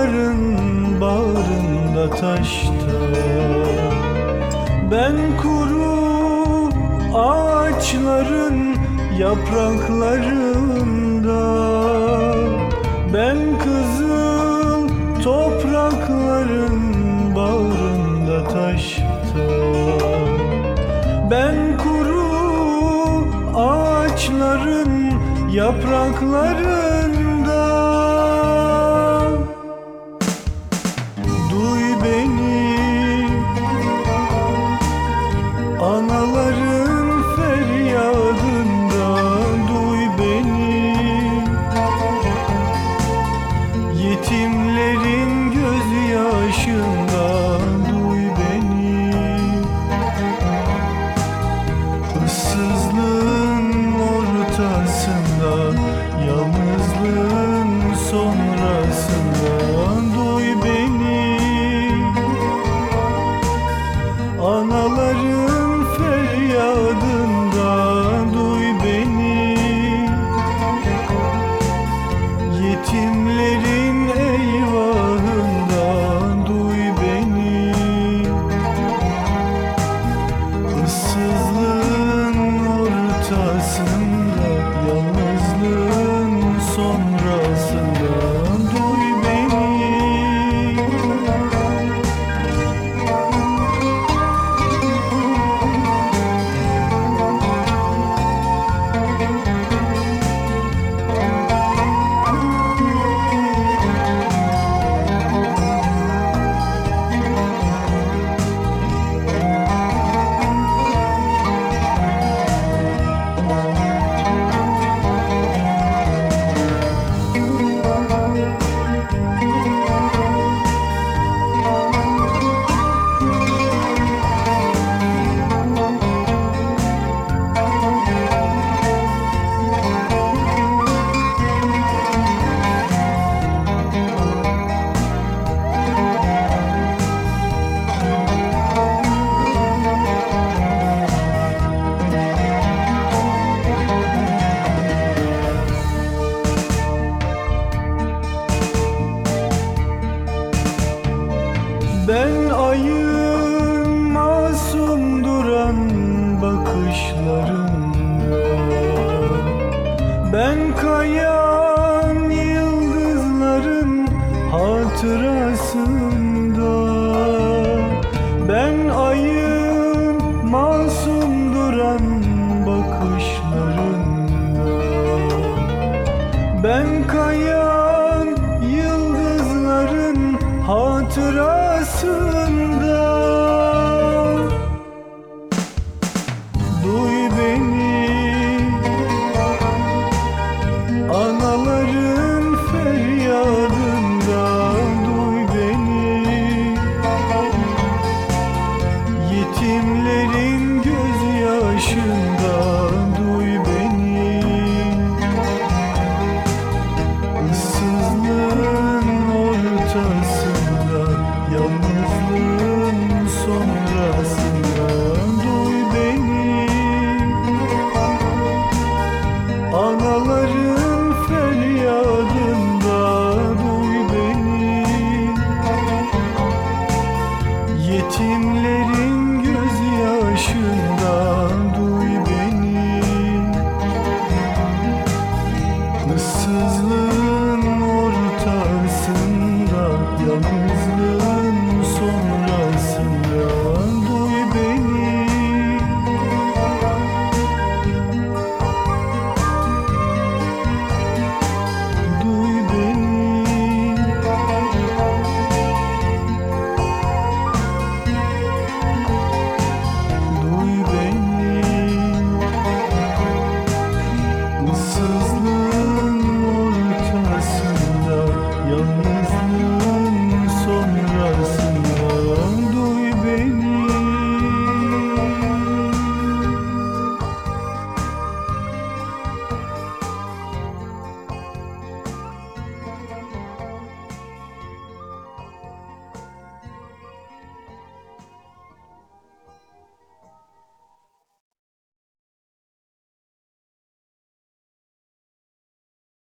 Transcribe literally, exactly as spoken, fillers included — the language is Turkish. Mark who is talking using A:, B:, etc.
A: Yaprakların bağrında taşta, ben kuru ağaçların yapraklarında, ben kızıl toprakların bağrında taşta, ben kuru ağaçların yapraklarında. Duy beni, anaların feryadında, duy beni, yetimlerin gözyaşında, duy beni, ıssızlığın ortasında, yalnızlığın sonrasında, duy beni, anaların feryadında, duy beni, yetimlerin eyvahında, duy beni, ıssızlığın ortasında, yalnızlığın sonrasında, duy beni. Ben ayın masum duran bakışlarında, ben kayan yıldızların hatırasında, ben ayın masum duran bakışlarında, ben kayan yıldızların hatırasında. Duy beni, anaların feryadında, duy beni, yetimlerin gözyaşında,